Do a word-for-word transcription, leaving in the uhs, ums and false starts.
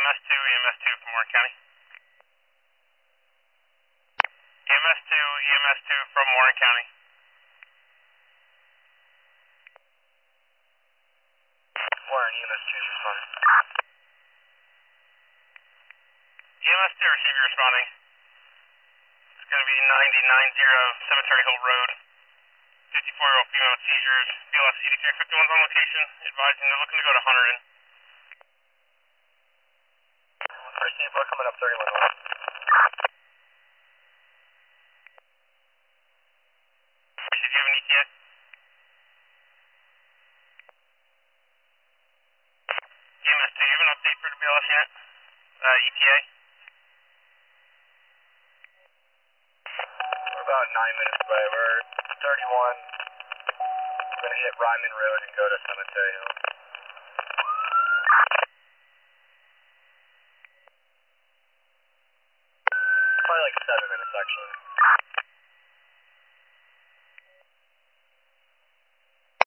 M S two, E M S two from Warren County. E M S two, E M S two from Warren County. Warren, E M S two is responding. E M S two, receive you responding. It's going to be ninety ninety Cemetery Hill Road. fifty-four-year-old female with seizures. B L S eighty-three fifty-one's on location. Advising they're looking to go to Hunter Inn. First aid block coming up thirty-one north. Did you have an E T A? E M S two, do you have an update for the B L S yet? Uh, E T A? We're about nine minutes away. We're thirty-one. We're going to hit Ryman Road and go to Cemetery Hill. Probably like seven minutes actually.